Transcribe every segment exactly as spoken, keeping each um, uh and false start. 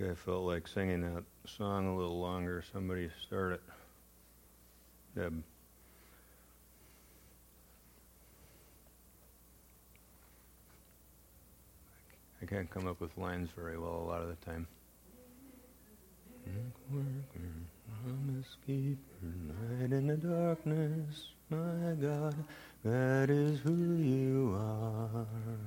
think I felt like singing that song a little longer. Somebody start it. Deb. I can't come up with lines very well a lot of the time. Worker, promise keeper, night in the darkness, my God, that is who you are.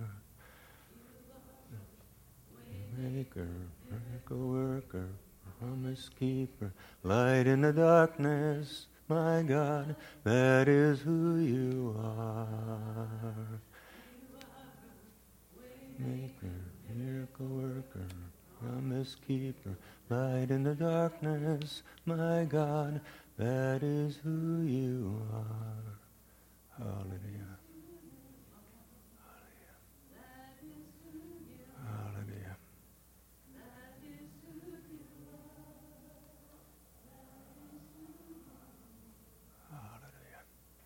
Maker, miracle worker, promise keeper, light in the darkness, my God, that is who you are. Maker, miracle worker, promise keeper, light in the darkness, my God, that is who you are. Hallelujah. Hallelujah. Hallelujah.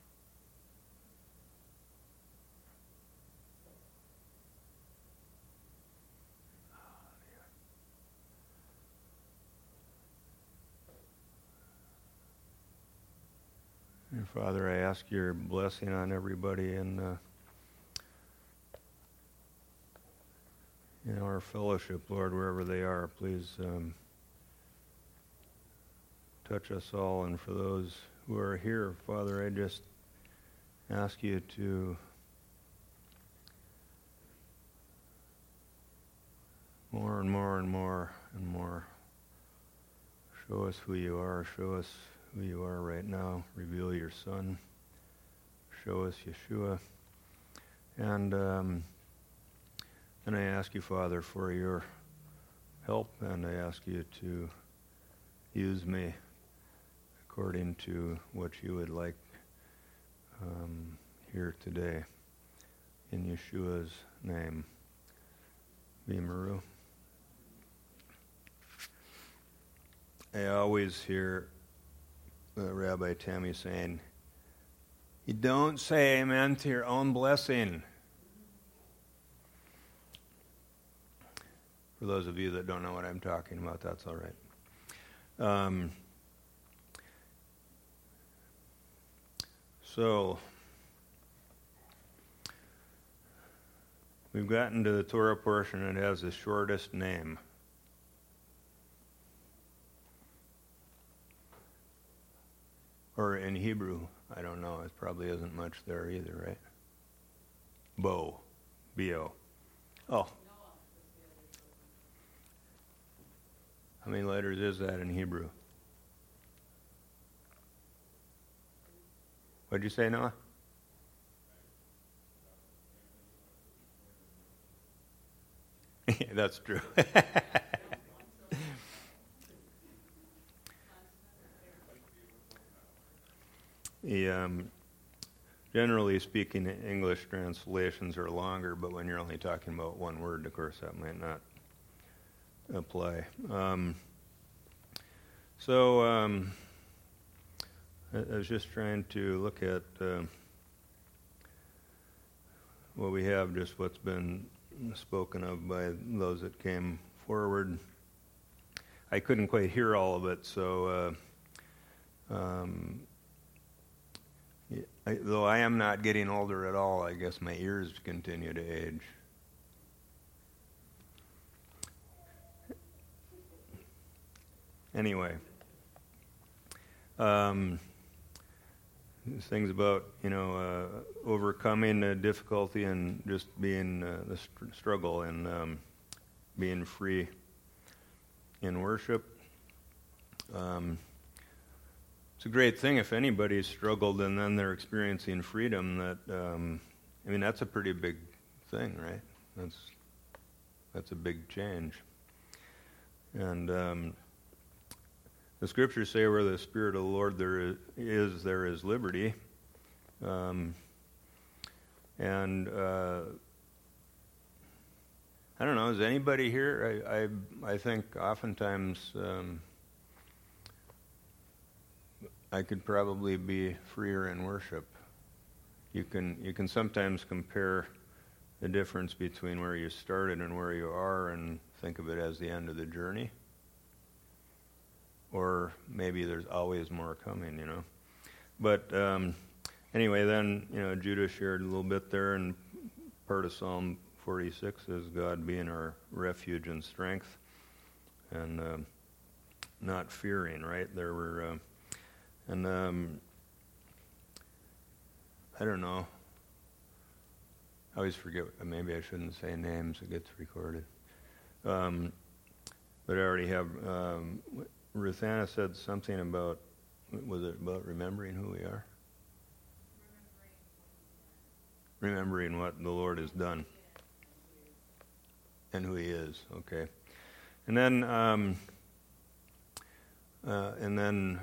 And Father, I ask your blessing on everybody in, uh, in our fellowship, Lord, wherever they are. Please um, touch us all. And for those who are here, Father, I just ask you to more and more and more and more show us who you are. Show us who you are right now. Reveal your Son. Show us Yeshua. And um, and I ask you, Father, for your help, and I ask you to use me according to what you would like um, here today. In Yeshua's name. Vimaru. I always hear uh, Rabbi Tammy saying, you don't say amen to your own blessing. For those of you that don't know what I'm talking about, that's all right. Um, so, we've gotten to the Torah portion. It has the shortest name. Or in Hebrew, I don't know. It probably isn't much there either, right? Bo. B O. Oh. How many letters is that in Hebrew? What'd you say, Noah? That's true. the, um, generally speaking, English translations are longer, but when you're only talking about one word, of course, that might not apply. Um, so um, I, I was just trying to look at uh, what we have, just what's been spoken of by those that came forward. I couldn't quite hear all of it, so uh, um, I, though I am not getting older at all, I guess my ears continue to age. Anyway, um, things about, you know, uh, overcoming the difficulty and just being uh, the str- struggle and um, being free in worship. Um, it's a great thing if anybody's struggled and then they're experiencing freedom. That um, I mean, that's a pretty big thing, right? That's that's a big change. And um, the scriptures say, where the Spirit of the Lord there is, there is liberty. Um, and uh, I don't know, is anybody here? I I, I think oftentimes um, I could probably be freer in worship. You can you can sometimes compare the difference between where you started and where you are, and think of it as the end of the journey. Or maybe there's always more coming, you know. But um, anyway, then, you know, Judah shared a little bit there, and part of Psalm forty-six is God being our refuge and strength, and uh, not fearing, right? There were, uh, and um, I don't know. I always forget, maybe I shouldn't say names, it gets recorded. Um, but I already have, um, Ruth Anna said something about, was it about remembering who we are? Remembering what the Lord has done. And who he is, okay. And then, um, uh, and then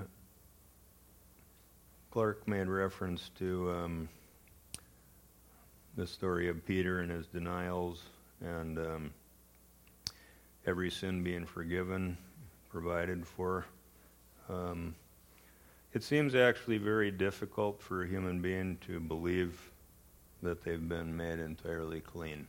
Clark made reference to um, the story of Peter and his denials, and um, every sin being forgiven, provided for. Um, it seems actually very difficult for a human being to believe that they've been made entirely clean.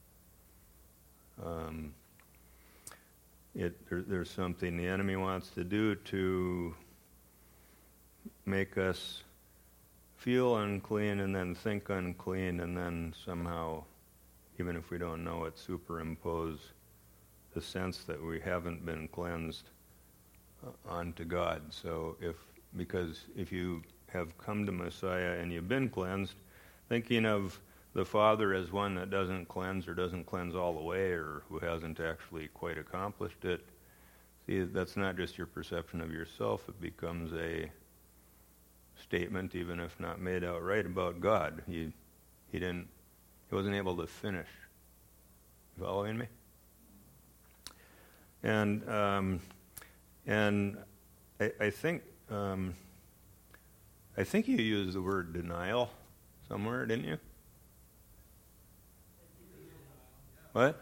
Um, it, there, there's something the enemy wants to do to make us feel unclean and then think unclean, and then somehow, even if we don't know it, superimpose the sense that we haven't been cleansed uh, onto God. So if, because if you have come to Messiah and you've been cleansed, thinking of the Father as one that doesn't cleanse or doesn't cleanse all the way, or who hasn't actually quite accomplished it, see, that's not just your perception of yourself, it becomes a statement, even if not made outright, about God. He he didn't he wasn't able to finish. You following me? And um, and I, I think um, I think you used the word denial somewhere, didn't you? What?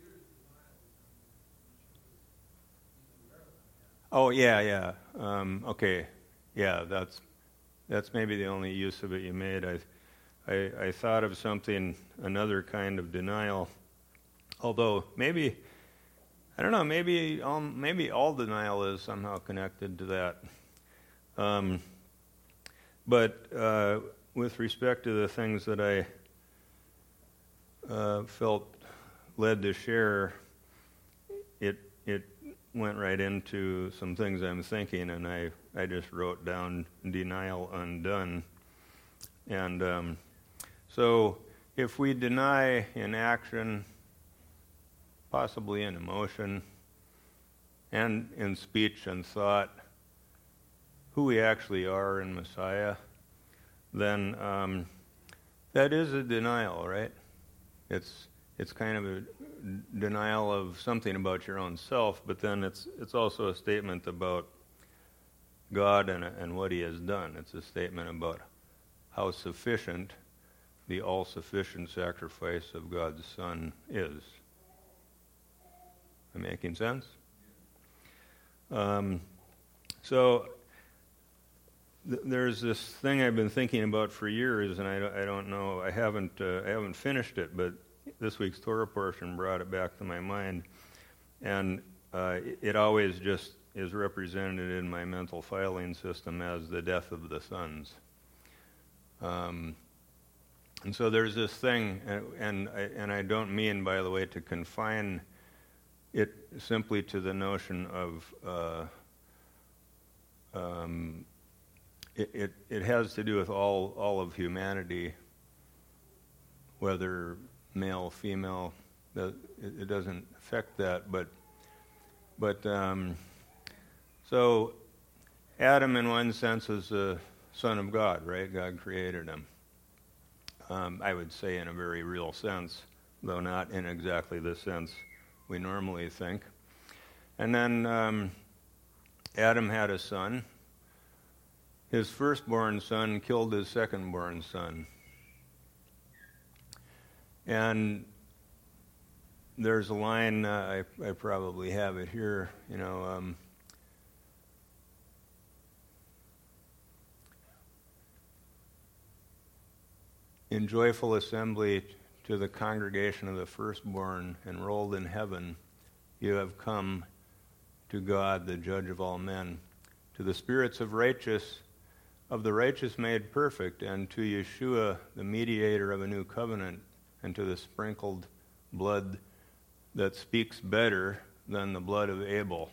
Oh yeah, yeah. Um, okay, yeah. That's that's maybe the only use of it you made. I, I I thought of something, another kind of denial. Although maybe I don't know. Maybe um, maybe all denial is somehow connected to that. Um, but uh, with respect to the things that I uh, felt led to share, it it went right into some things I'm thinking, and I, I just wrote down denial undone. And um, so if we deny in action, possibly in emotion, and in speech and thought, who we actually are in Messiah, then um, that is a denial, right? It's It's kind of a denial of something about your own self, but then it's it's also a statement about God and, and what he has done. It's a statement about how sufficient the all-sufficient sacrifice of God's Son is. Am I making sense? Um, so th- there's this thing I've been thinking about for years, and I, don't- I don't know, I haven't uh, I haven't finished it, but this week's Torah portion brought it back to my mind, and uh, it, it always just is represented in my mental filing system as the death of the sons. Um, and so there's this thing, and, and, I, and I don't mean, by the way, to confine it simply to the notion of uh, um, it, it, it has to do with all all of humanity, whether male, female, it, it doesn't affect that, but but um, so Adam, in one sense, is the son of God, right? God created him. Um, I would say in a very real sense, though not in exactly the sense we normally think. And then um, Adam had a son. His firstborn son killed his secondborn son. And there's a line, uh, I, I probably have it here, you know, um, in joyful assembly to the congregation of the firstborn enrolled in heaven, you have come to God, the judge of all men, to the spirits of righteous, of the righteous made perfect, and to Yeshua, the mediator of a new covenant, and to the sprinkled blood that speaks better than the blood of Abel.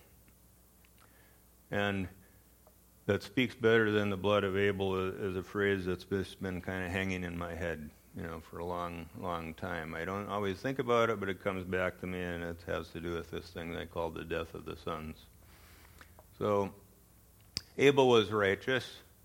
And that speaks better than the blood of Abel is a phrase that's just been kind of hanging in my head, you know, for a long, long time. I don't always think about it, but it comes back to me, and it has to do with this thing they call the death of the sons. So Abel was righteous,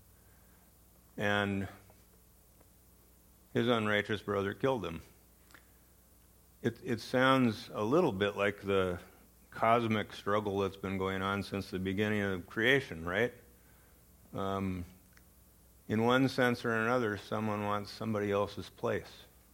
and his unrighteous brother killed him. It, it sounds a little bit like the cosmic struggle that's been going on since the beginning of creation, right? Um, in one sense or another, someone wants somebody else's place.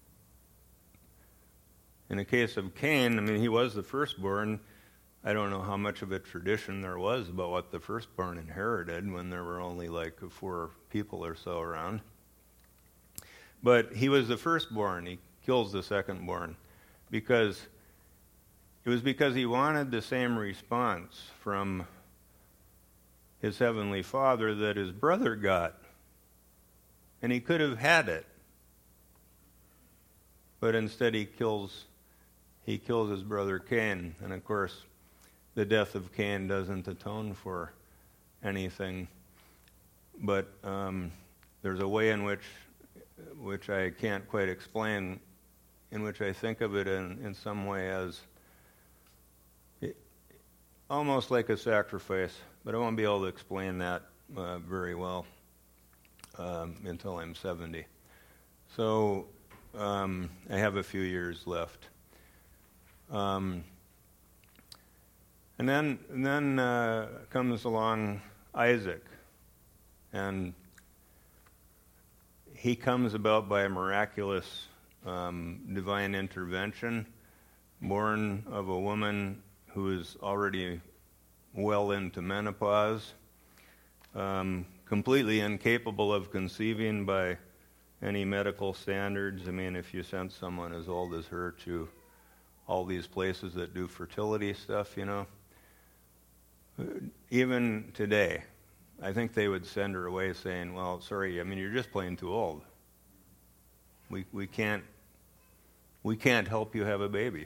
In the case of Cain, I mean, he was the firstborn. I don't know how much of a tradition there was about what the firstborn inherited when there were only like four people or so around. But he was the firstborn. He kills the secondborn because it was because he wanted the same response from his heavenly Father that his brother got. And he could have had it. But instead he kills he kills his brother Cain. And of course, the death of Cain doesn't atone for anything. But um, there's a way in which which I can't quite explain, in which I think of it in, in some way as it, almost like a sacrifice. But I won't be able to explain that uh, very well um, until I'm seventy. So um, I have a few years left. Um, and then, and then uh, comes along Isaac, and he comes about by a miraculous um, divine intervention, born of a woman who is already well into menopause, um, completely incapable of conceiving by any medical standards. I mean, if you sent someone as old as her to all these places that do fertility stuff, you know, even today, I think they would send her away saying, well, sorry, I mean, you're just plain too old. We we can't we can't help you have a baby.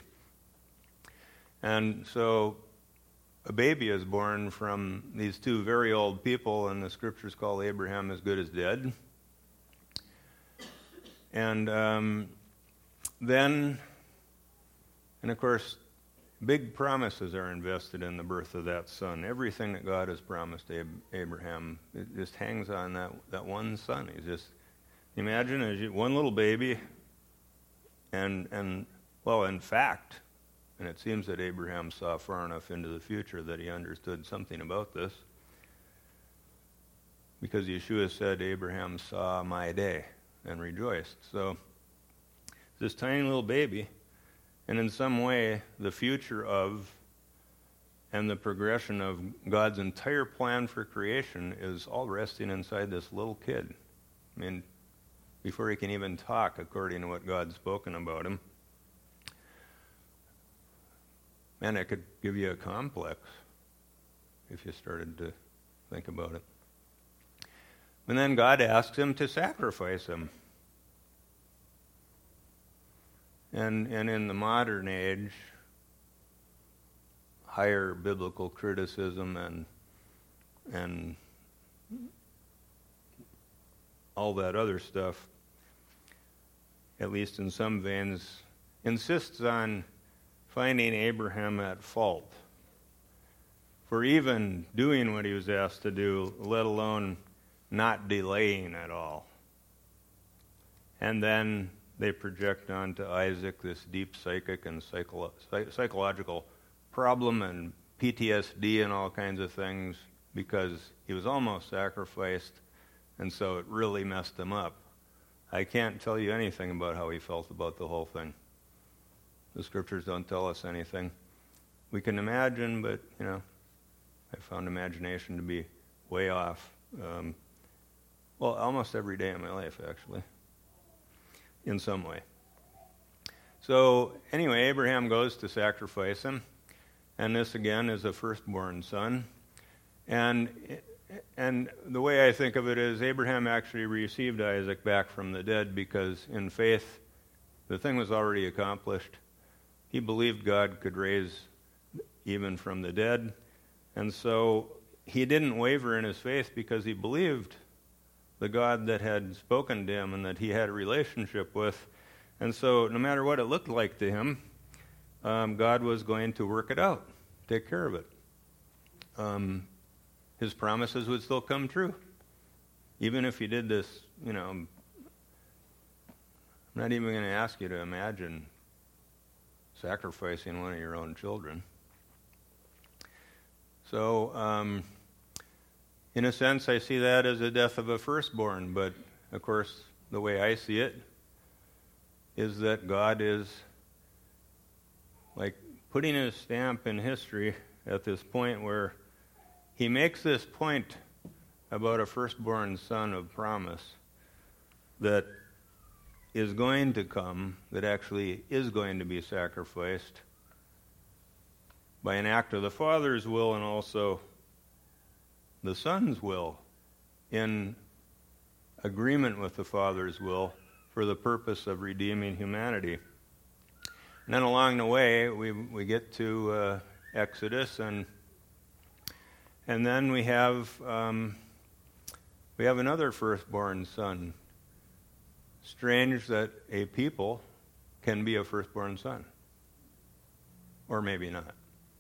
And so a baby is born from these two very old people, and the scriptures call Abraham as good as dead. And um, then, and of course, big promises are invested in the birth of that son. Everything that God has promised Ab- Abraham, it just hangs on that, that one son. He's just, imagine as you, one little baby, and and well, in fact, and it seems that Abraham saw far enough into the future that he understood something about this, because Yeshua said, Abraham saw my day and rejoiced. So this tiny little baby, and in some way the future of and the progression of God's entire plan for creation is all resting inside this little kid. I mean, before he can even talk according to what God's spoken about him. Man, it could give you a complex if you started to think about it. And then God asks him to sacrifice him. And and in the modern age, higher biblical criticism and and all that other stuff, at least in some veins, insists on finding Abraham at fault for even doing what he was asked to do, let alone not delaying at all. And then they project onto Isaac this deep psychic and psycholo- psych- psychological problem and P T S D and all kinds of things because he was almost sacrificed, and so it really messed him up. I can't tell you anything about how he felt about the whole thing. The scriptures don't tell us anything. We can imagine, but, you know, I found imagination to be way off. Um, well, almost every day of my life, actually, in some way. So, anyway, Abraham goes to sacrifice him, And this again is a firstborn son. And and the way I think of it is Abraham actually received Isaac back from the dead because in faith the thing was already accomplished. He believed God could raise even from the dead. And so he didn't waver in his faith because he believed the God that had spoken to him and that he had a relationship with. And so no matter what it looked like to him, um, God was going to work it out, take care of it. Um, his promises would still come true. Even if he did this, you know, I'm not even going to ask you to imagine sacrificing one of your own children. So, um, in a sense, I see that as the death of a firstborn, but of course, the way I see it is that God is like putting his stamp in history at this point where he makes this point about a firstborn son of promise that is going to come, that actually is going to be sacrificed by an act of the Father's will and also the Son's will, in agreement with the Father's will for the purpose of redeeming humanity. And then along the way, we we get to uh, Exodus, and and then we have um, we have another firstborn son. Strange that a people can be a firstborn son, or maybe not.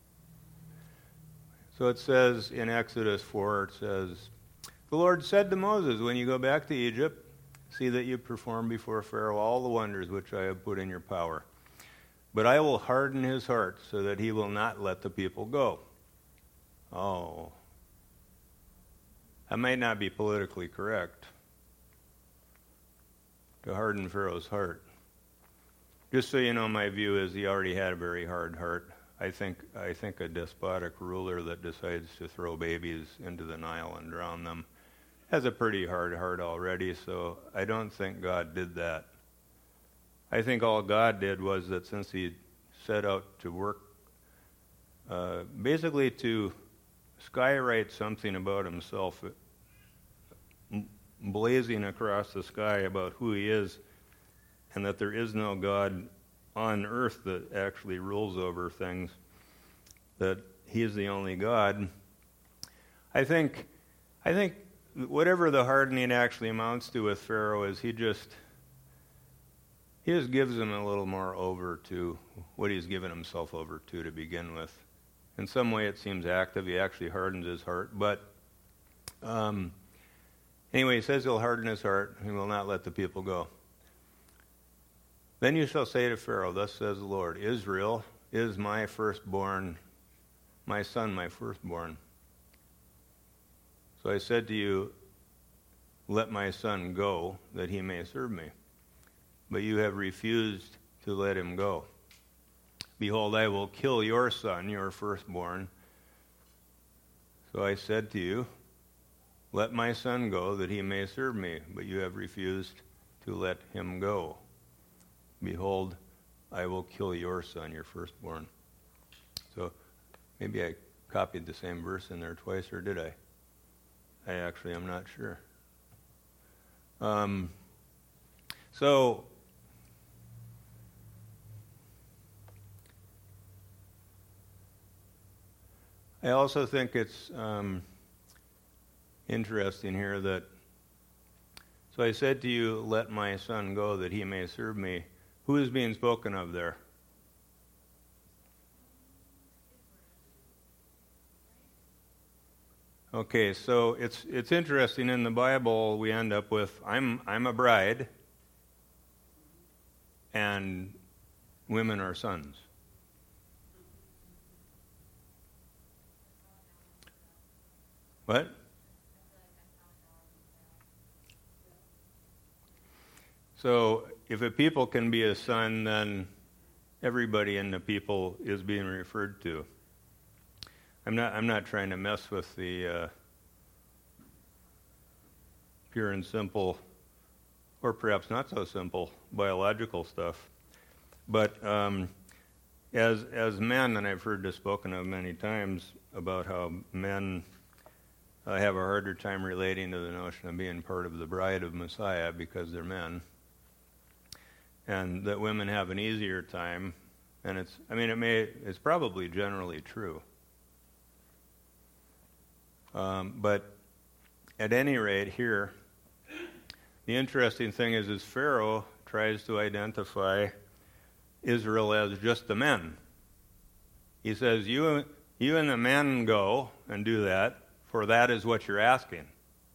So it says in Exodus four, it says, "The Lord said to Moses, when you go back to Egypt, see that you perform before Pharaoh all the wonders which I have put in your power. But I will harden his heart so that he will not let the people go." Oh. That might not be politically correct, to harden Pharaoh's heart. Just so you know, my view is he already had a very hard heart. I think I think a despotic ruler that decides to throw babies into the Nile and drown them has a pretty hard heart already, so I don't think God did that. I think all God did was that since he set out to work, uh, basically to skywrite something about himself, blazing across the sky about who he is, and that there is no God on earth that actually rules over things, that he is the only God. I think, I think whatever the hardening actually amounts to with Pharaoh is he just, he just gives him a little more over to what he's given himself over to to begin with. In some way it seems active. He actually hardens his heart. But um, anyway, he says he'll harden his heart. He will not let the people go. "Then you shall say to Pharaoh, thus says the Lord, Israel is my firstborn, my son, my firstborn. So I said to you, let my son go, that he may serve me. But you have refused to let him go. Behold, I will kill your son, your firstborn. So I said to you, let my son go, that he may serve me. But you have refused to let him go. Behold, I will kill your son, your firstborn." So maybe I copied the same verse in there twice, or did I? I actually am not sure. Um, so, I also think it's um, interesting here that, so I said to you, let my son go that he may serve me. Who is being spoken of there? Okay, so it's it's interesting. In the Bible, we end up with I'm I'm a bride, and women are sons. What? So if a people can be a son, then everybody in the people is being referred to. I'm not I'm not trying to mess with the uh, pure and simple, or perhaps not so simple, biological stuff. But um, as as men, and I've heard this spoken of many times about how men uh, have a harder time relating to the notion of being part of the bride of Messiah because they're men, and that women have an easier time. And it's, I mean, it may, it's probably generally true. Um, but at any rate, here, the interesting thing is, is Pharaoh tries to identify Israel as just the men. He says, you, you and the men go and do that, for that is what you're asking.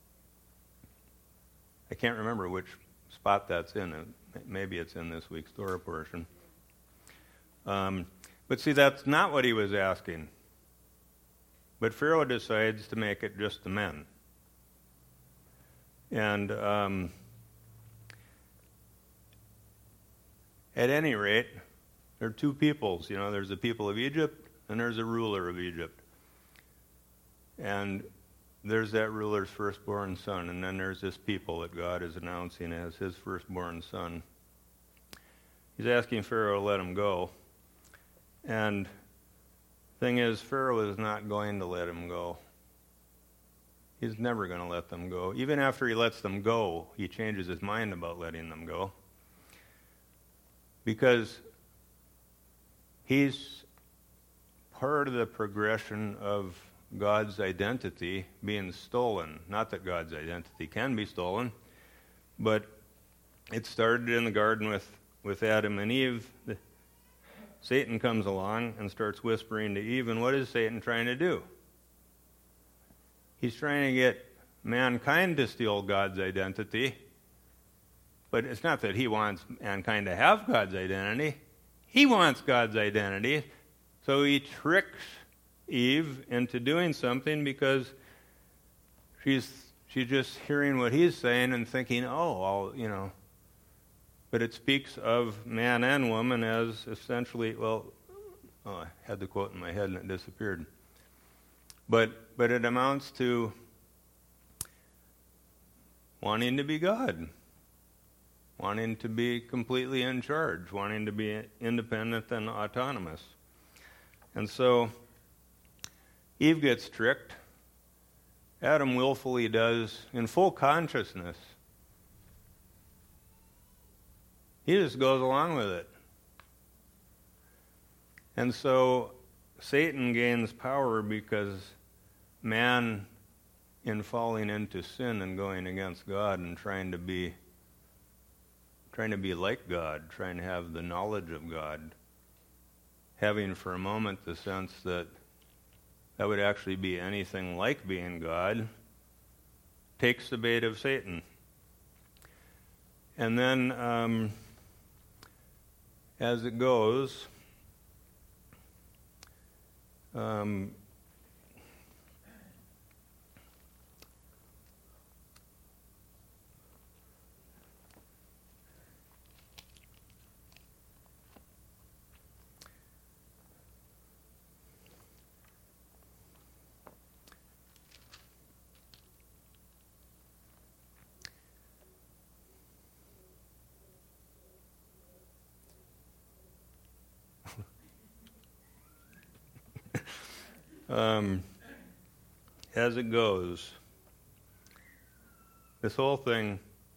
I can't remember which spot that's in. Maybe it's in this week's Torah portion. Um, but see, that's not what he was asking. But Pharaoh decides to make it just the men. And um, at any rate, there are two peoples. You know, there's the people of Egypt and there's a ruler of Egypt. And there's that ruler's firstborn son, and then there's this people that God is announcing as his firstborn son. He's asking Pharaoh to let him go. And thing is, Pharaoh is not going to let him go. He's never going to let them go. Even after he lets them go, he changes his mind about letting them go. Because he's part of the progression of God's identity being stolen. Not that God's identity can be stolen, but it started in the garden with, with Adam and Eve. Satan comes along and starts whispering to Eve, and what is Satan trying to do? He's trying to get mankind to steal God's identity, but it's not that he wants mankind to have God's identity. He wants God's identity, so he tricks Eve into doing something because she's she's just hearing what he's saying and thinking, oh, I'll, you know. But it speaks of man and woman as essentially, well, oh, I had the quote in my head and it disappeared. But but it amounts to wanting to be God, wanting to be completely in charge, wanting to be independent and autonomous. And so Eve gets tricked. Adam willfully does, in full consciousness. He just goes along with it. And so Satan gains power because man, in falling into sin and going against God and trying to be trying to be like God, trying to have the knowledge of God, having for a moment the sense that that would actually be anything like being God, takes the bait of Satan. And then um, as it goes, um, Um, as it goes, this whole thing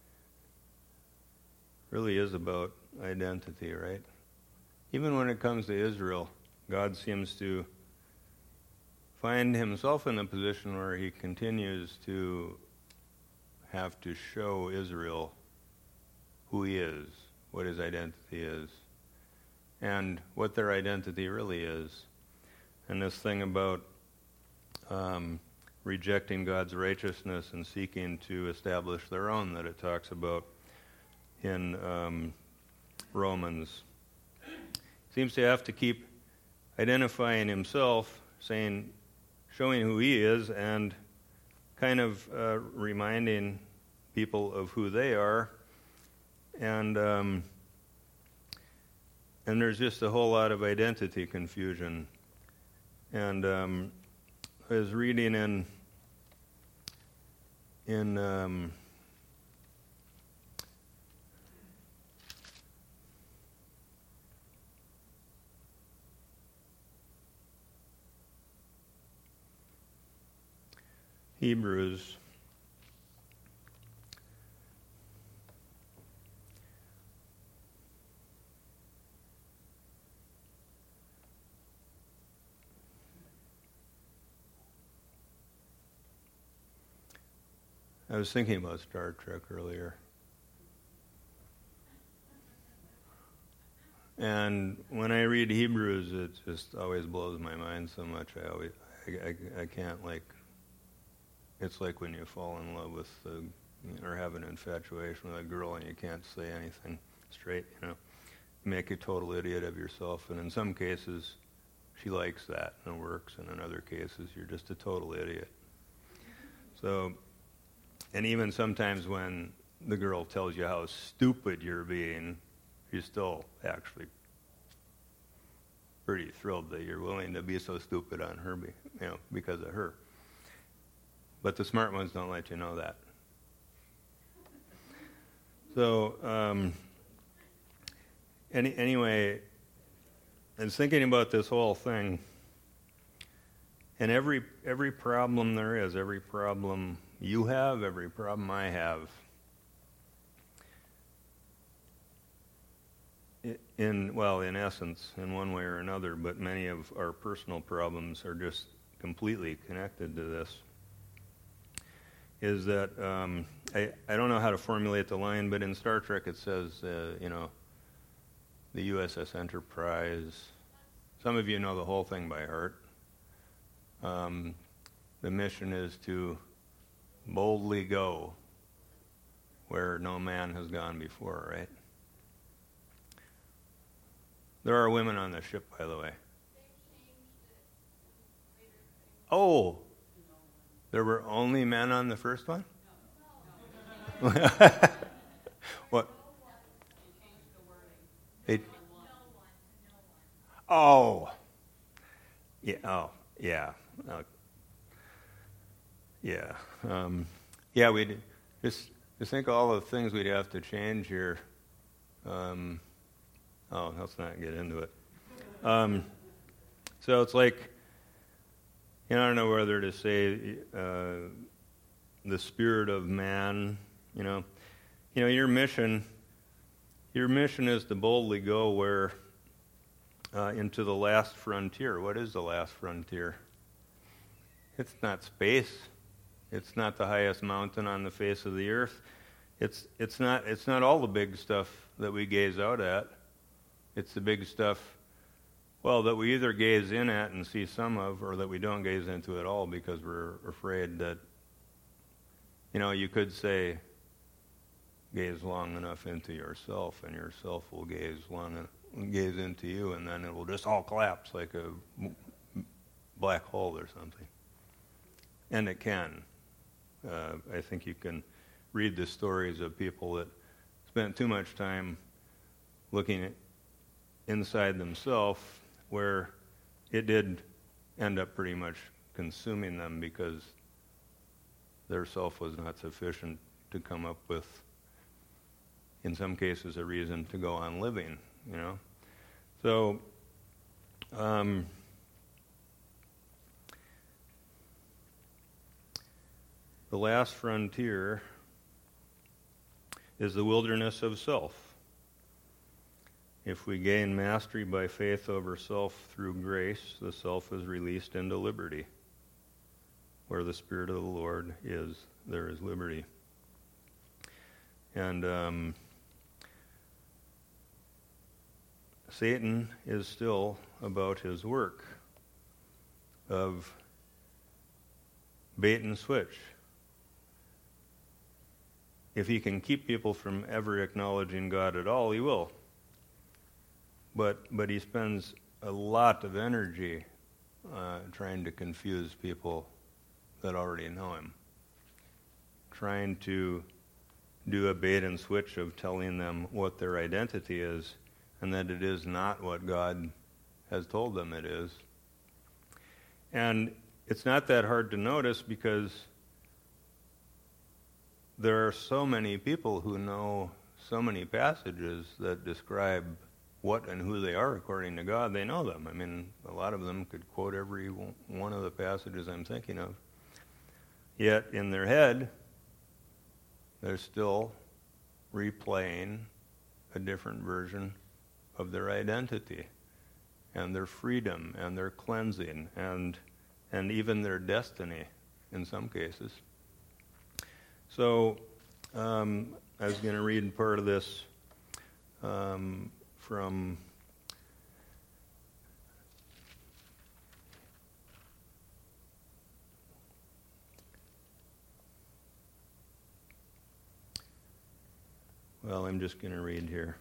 really is about identity, right? Even when it comes to Israel, God seems to find himself in a position where he continues to have to show Israel who he is, what his identity is, and what their identity really is. And this thing about um, rejecting God's righteousness and seeking to establish their own that it talks about in um, Romans. Seems to have to keep identifying himself, saying, showing who he is, and kind of uh, reminding people of who they are. And um, and there's just a whole lot of identity confusion. And um, I was reading in in um, Hebrews. I was thinking about Star Trek earlier. And when I read Hebrews, it just always blows my mind so much. I always, I, I, I can't like, it's like when you fall in love with, a, or have an infatuation with a girl and you can't say anything straight, you know. You make a total idiot of yourself. And in some cases, she likes that and it works. And in other cases, you're just a total idiot. So, and even sometimes when the girl tells you how stupid you're being, you're still actually pretty thrilled that you're willing to be so stupid on her, be, you know, because of her. But the smart ones don't let you know that. So, um, any, anyway, I was thinking about this whole thing, and every every problem there is, every problem you have, every problem I have, in, well, in essence, in one way or another, but many of our personal problems are just completely connected to this, is that, um, I, I don't know how to formulate the line, but in Star Trek it says, uh, you know, the U S S Enterprise, some of you know the whole thing by heart. Um, the mission is to boldly go where no man has gone before, right? There are women on the ship, by the way. Oh, there were only men on the first one? What? It, oh, yeah. Oh, yeah. Uh, yeah. Um, yeah. We just just think all the things we'd have to change here. Um, oh, let's not get into it. Um, so it's like, you know, I don't know whether to say uh, the spirit of man. You know, you know, your mission. Your mission is to boldly go where uh, into the last frontier. What is the last frontier? It's not space. It's not the highest mountain on the face of the earth. It's it's not it's not all the big stuff that we gaze out at. It's the big stuff, well, that we either gaze in at and see some of, or that we don't gaze into at all because we're afraid that, you know, you could say, gaze long enough into yourself, and yourself will gaze long gaze into you, and then it will just all collapse like a black hole or something. And it can. Uh, I think you can read the stories of people that spent too much time looking at inside themselves, where it did end up pretty much consuming them because their self was not sufficient to come up with, in some cases, a reason to go on living, you know. So, um, the last frontier is the wilderness of self. If we gain mastery by faith over self through grace, the self is released into liberty. Where the Spirit of the Lord is, there is liberty. And um, Satan is still about his work of bait and switch. If he can keep people from ever acknowledging God at all, he will. But but he spends a lot of energy uh, trying to confuse people that already know him. Trying to do a bait and switch of telling them what their identity is, and that it is not what God has told them it is. And it's not that hard to notice because there are so many people who know so many passages that describe what and who they are according to God. They know them. I mean, a lot of them could quote every one of the passages I'm thinking of. Yet in their head, they're still replaying a different version of their identity and their freedom and their cleansing and and even their destiny in some cases. So um, I was going to read part of this um, from well, I'm just going to read here.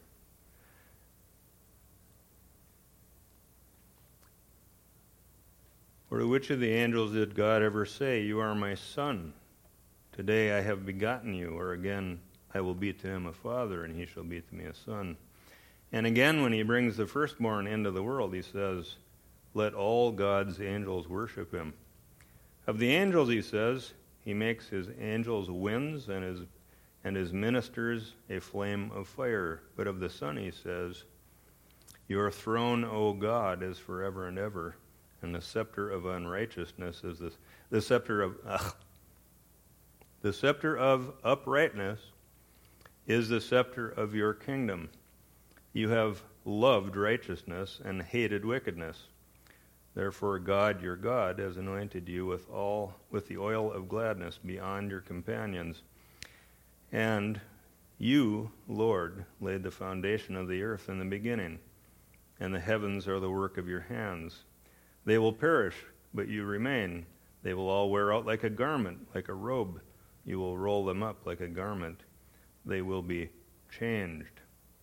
Or to which of the angels did God ever say, "You are my son. Today I have begotten you," or again, "I will be to him a father, and he shall be to me a son"? And again, when he brings the firstborn into the world, he says, "Let all God's angels worship him." Of the angels, he says, he makes his angels winds and his and his ministers a flame of fire. But of the Son, he says, "Your throne, O God, is forever and ever, and the scepter of unrighteousness is the the scepter of ugh, the scepter of uprightness is the scepter of your kingdom. You have loved righteousness and hated wickedness. Therefore God, your God, has anointed you with all with the oil of gladness beyond your companions. And you, Lord, laid the foundation of the earth in the beginning, and the heavens are the work of your hands. They will perish, but you remain. They will all wear out like a garment, like a robe. You will roll them up like a garment. They will be changed.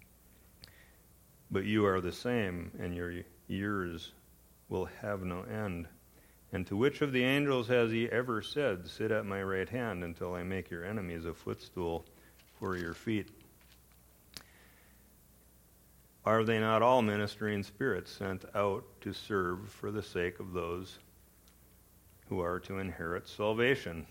But you are the same, and your years will have no end. And to which of the angels has he ever said, 'Sit at my right hand until I make your enemies a footstool for your feet'? Are they not all ministering spirits sent out to serve for the sake of those who are to inherit salvation?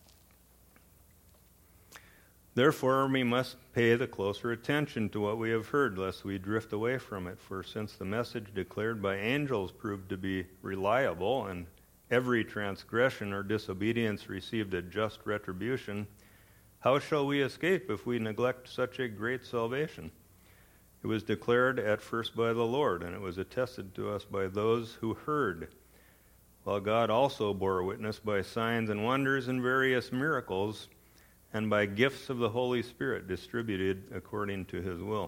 Therefore, we must pay the closer attention to what we have heard, lest we drift away from it. For since the message declared by angels proved to be reliable, and every transgression or disobedience received a just retribution, how shall we escape if we neglect such a great salvation? It was declared at first by the Lord, and it was attested to us by those who heard, while God also bore witness by signs and wonders and various miracles, and by gifts of the Holy Spirit distributed according to his will.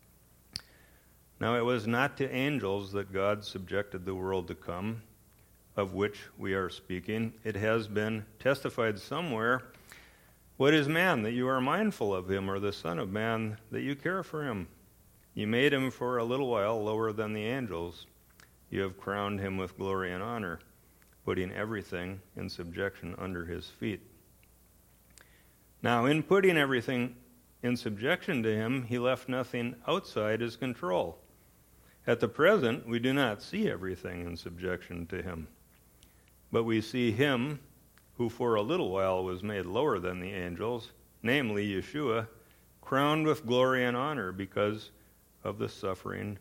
Now it was not to angels that God subjected the world to come, of which we are speaking. It has been testified somewhere, "What is man that you are mindful of him, or the Son of Man that you care for him? You made him for a little while lower than the angels. You have crowned him with glory and honor, putting everything in subjection under his feet." Now, in putting everything in subjection to him, he left nothing outside his control. At the present, we do not see everything in subjection to him, but we see him who for a little while was made lower than the angels, namely Yeshua, crowned with glory and honor because of the suffering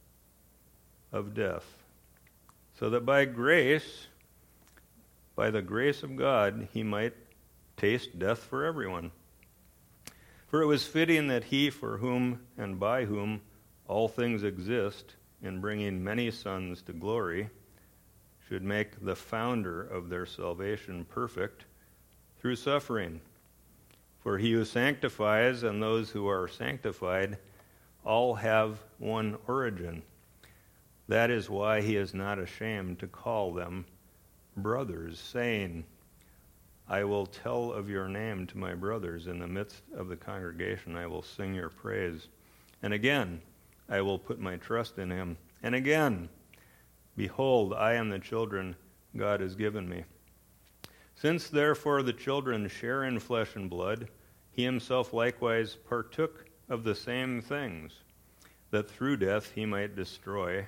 of death, so that by grace, by the grace of God, he might taste death for everyone. For it was fitting that he, for whom and by whom all things exist, in bringing many sons to glory, should make the founder of their salvation perfect through suffering. For he who sanctifies and those who are sanctified all have one origin. That is why he is not ashamed to call them brothers, saying, "I will tell of your name to my brothers. In the midst of the congregation I will sing your praise. And again, I will put my trust in him. And again, behold, I am the children God has given me. Since therefore the children share in flesh and blood, he himself likewise partook of the same things, that through death he might destroy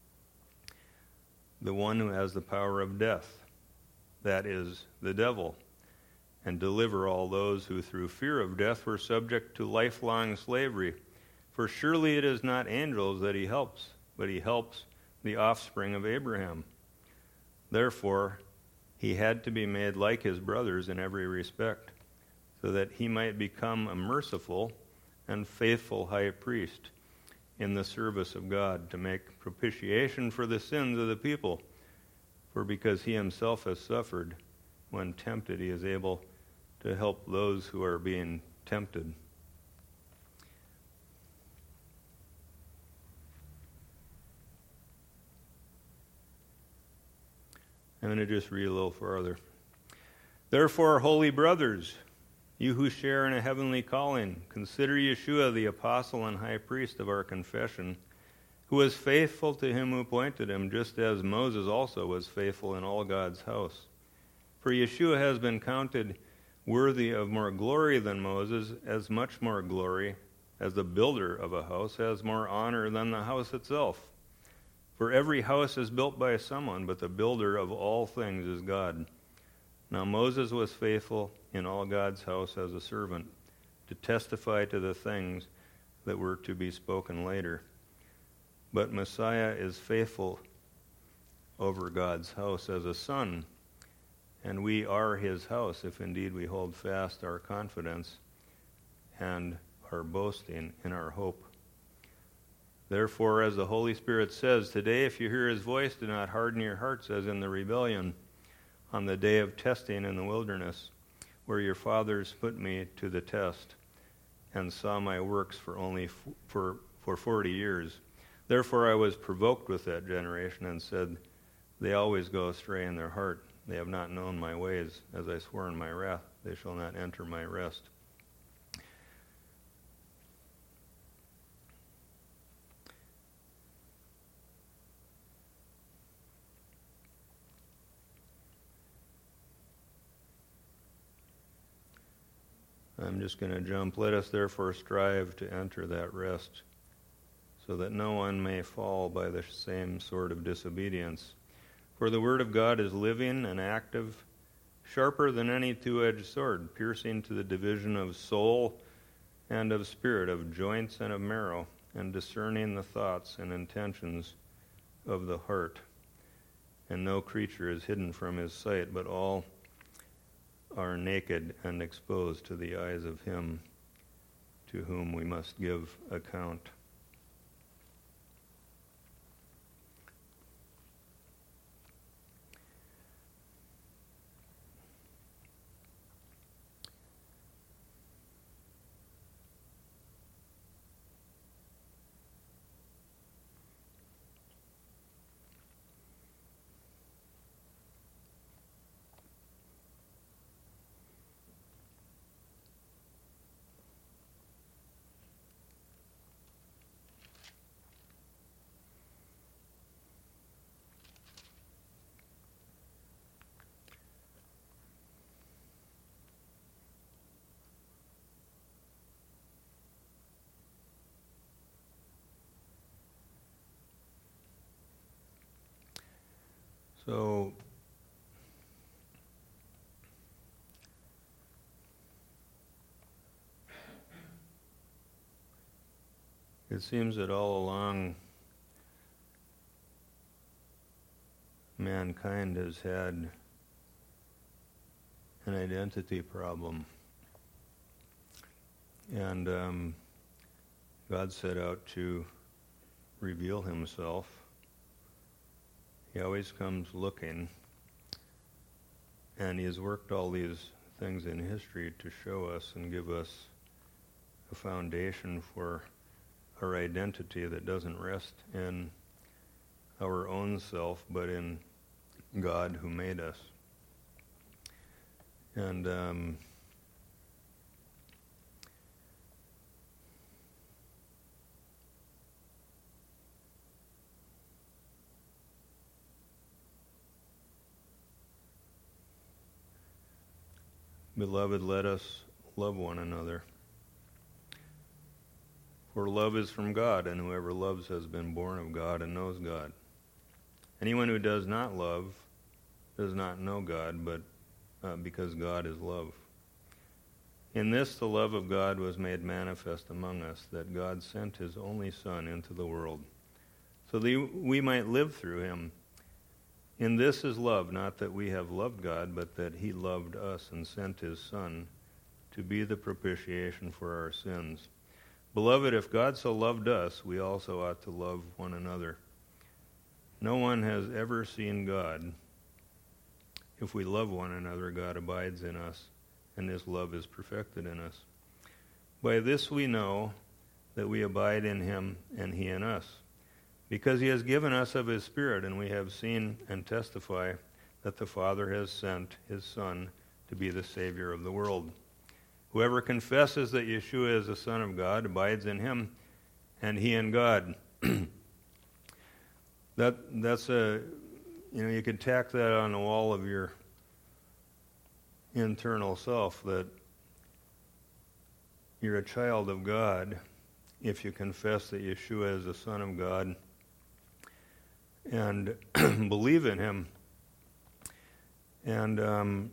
the one who has the power of death, that is, the devil, and deliver all those who through fear of death were subject to lifelong slavery. For surely it is not angels that he helps, but he helps the offspring of Abraham. Therefore, He had to be made like his brothers in every respect, so that he might become a merciful and faithful high priest in the service of God, to make propitiation for the sins of the people. For because he himself has suffered, when tempted, he is able to help those who are being tempted. I'm going to just read a little farther. Therefore, holy brothers, you who share in a heavenly calling, consider Yeshua the apostle and high priest of our confession, who was faithful to him who appointed him, just as Moses also was faithful in all God's house. For Yeshua has been counted worthy of more glory than Moses, as much more glory as the builder of a house has more honor than the house itself. For every house is built by someone, but the builder of all things is God. Now Moses was faithful in all God's house as a servant, to testify to the things that were to be spoken later. But Messiah is faithful over God's house as a son, and we are his house, if indeed we hold fast our confidence and our boasting in our hope. Therefore, as the Holy Spirit says, today if you hear his voice, do not harden your hearts as in the rebellion on the day of testing in the wilderness, where your fathers put me to the test and saw my works for only f- for, for forty years. Therefore I was provoked with that generation and said, they always go astray in their heart. They have not known my ways. As I swore in my wrath, they shall not enter my rest. I'm just going to jump. Let us therefore strive to enter that rest, so that no one may fall by the same sort of disobedience. For the word of God is living and active, sharper than any two-edged sword, piercing to the division of soul and of spirit, of joints and of marrow, and discerning the thoughts and intentions of the heart. And no creature is hidden from his sight, but all are naked and exposed to the eyes of him to whom we must give account. So, it seems that all along mankind has had an identity problem. And um, God set out to reveal himself. He always comes looking, and he has worked all these things in history to show us and give us a foundation for our identity that doesn't rest in our own self, but in God who made us. And um, Beloved, let us love one another. For love is from God, and whoever loves has been born of God and knows God. Anyone who does not love does not know God, but uh, because God is love. In this the love of God was made manifest among us, that God sent his only Son into the world, so that we might live through him. In this is love, not that we have loved God, but that he loved us and sent his Son to be the propitiation for our sins. Beloved, if God so loved us, we also ought to love one another. No one has ever seen God. If we love one another, God abides in us, and his love is perfected in us. By this we know that we abide in him and he in us, because he has given us of his Spirit, and we have seen and testify that the Father has sent his Son to be the Savior of the world. Whoever confesses that Yeshua is the Son of God abides in him, and he in God. that that's a you know you could tack that on the wall of your internal self, that you're a child of God if you confess that Yeshua is the Son of God and believe in him. And um,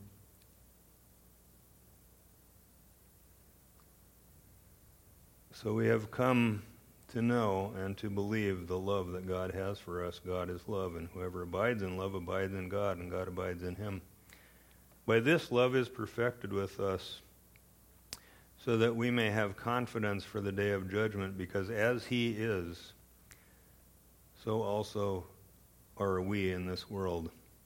so we have come to know and to believe the love that God has for us. God is love, and whoever abides in love abides in God, and God abides in him. By this love is perfected with us, so that we may have confidence for the day of judgment, because as he is, so also are we in this world.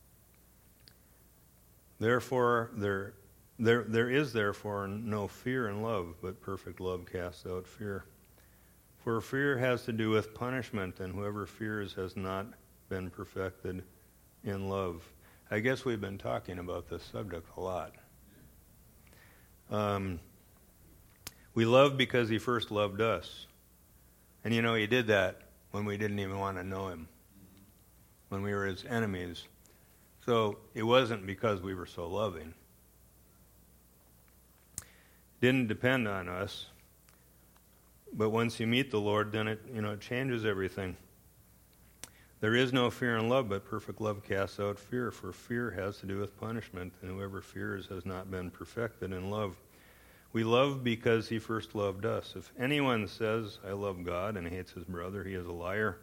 Therefore, there, there, there is therefore no fear in love, but perfect love casts out fear. For fear has to do with punishment, and whoever fears has not been perfected in love. I guess we've been talking about this subject a lot. Um, we love because he first loved us. And you know, he did that when we didn't even want to know him, when we were his enemies. So it wasn't because we were so loving. Didn't depend on us. But once you meet the Lord, then it you know it changes everything. There is no fear in love, but perfect love casts out fear, for fear has to do with punishment, and whoever fears has not been perfected in love. We love because he first loved us. If anyone says, I love God, and hates his brother, he is a liar.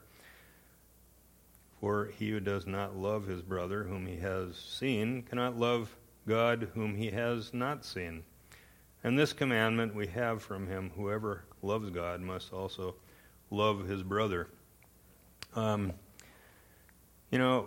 For he who does not love his brother whom he has seen cannot love God whom he has not seen. And this commandment we have from him, whoever loves God must also love his brother. Um, you know,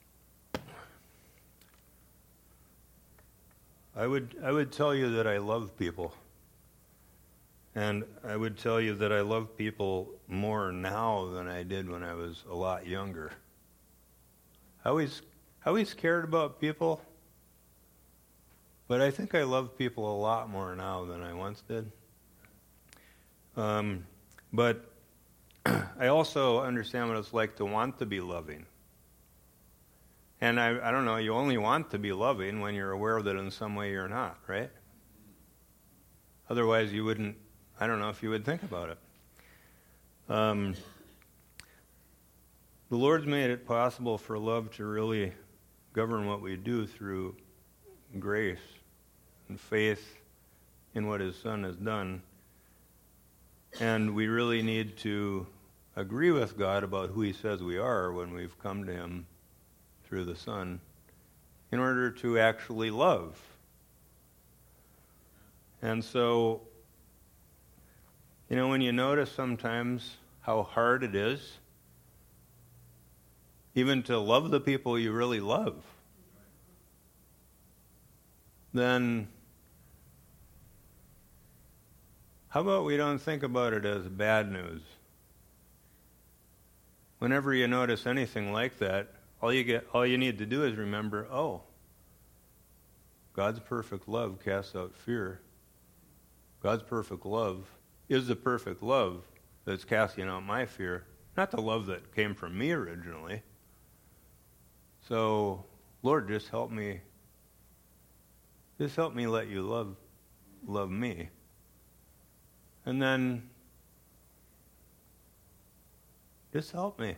I would I would tell you that I love people. And I would tell you that I love people more now than I did when I was a lot younger. I always, I always cared about people, but I think I love people a lot more now than I once did. Um, but I also understand what it's like to want to be loving. And I, I don't know, you only want to be loving when you're aware that in some way you're not, right? Otherwise you wouldn't, I don't know if you would think about it. Um, the Lord's made it possible for love to really govern what we do through grace and faith in what his Son has done. And we really need to agree with God about who he says we are when we've come to him through the Son in order to actually love. And so, you know, when you notice sometimes how hard it is even to love the people you really love, then how about we don't think about it as bad news? Whenever you notice anything like that, all you get, all you need to do is remember, oh, God's perfect love casts out fear. God's perfect love is the perfect love that's casting out my fear, not the love that came from me originally. So, Lord, just help me. Just help me let you love, love me. And then, just help me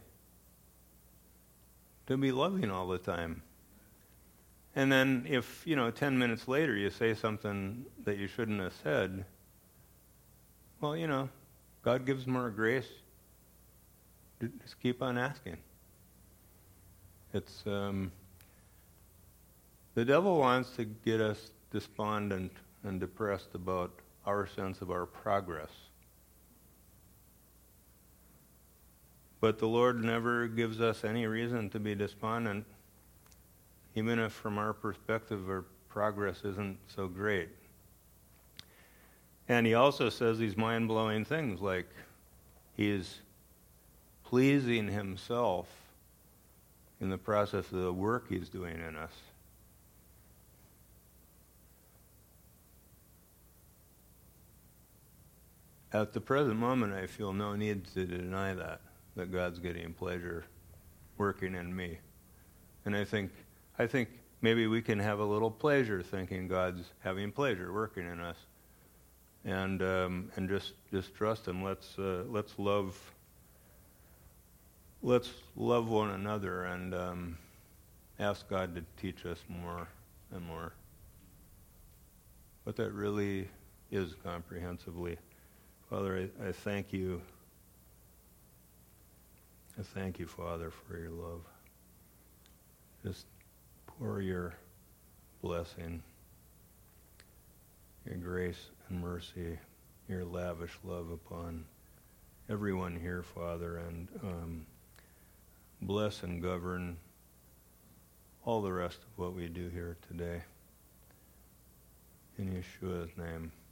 to be loving all the time. And then if, you know, ten minutes later you say something that you shouldn't have said, well, you know, God gives more grace. Just keep on asking. It's um, the devil wants to get us despondent and depressed about our sense of our progress. But the Lord never gives us any reason to be despondent, even if from our perspective our progress isn't so great. And he also says these mind-blowing things like he is pleasing himself in the process of the work he's doing in us. At the present moment, I feel no need to deny that, that God's getting pleasure working in me. And I think I think maybe we can have a little pleasure thinking God's having pleasure working in us. And um, and just just trust him. Let's uh, let's love let's love one another and um, ask God to teach us more and more. What that really is comprehensively. Father, I, I thank you. I thank you, Father, for your love. Just pour your blessing, your grace and mercy, your lavish love upon everyone here, Father, and um, bless and govern all the rest of what we do here today. In Yeshua's name.